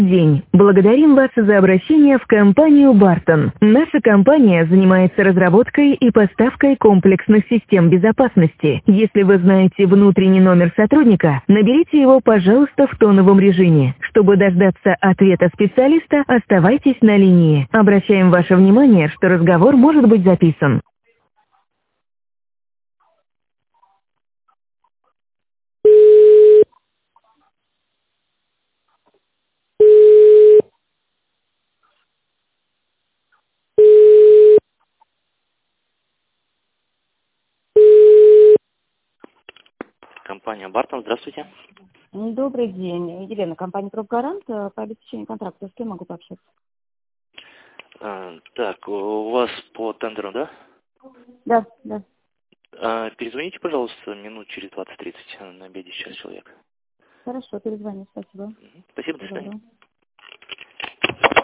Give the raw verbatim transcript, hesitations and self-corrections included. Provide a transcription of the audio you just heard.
День. Благодарим вас за обращение в компанию Бартон. Наша компания занимается разработкой и поставкой комплексных систем безопасности. Если вы знаете внутренний номер сотрудника, наберите его, пожалуйста, в тоновом режиме. Чтобы дождаться ответа специалиста, оставайтесь на линии. Обращаем ваше внимание, что разговор может быть записан. Компания Бартон, здравствуйте. Добрый день. Елена, компания «Пробгарант». По обеспечению контракта с кем могу пообщаться? А, так, у вас по тендеру, да? Да, да. А, перезвоните, пожалуйста, минут через двадцать-тридцать. На обеде сейчас человек. Хорошо, перезвоню. Спасибо. Мгм. Спасибо, до Всего свидания. доброго.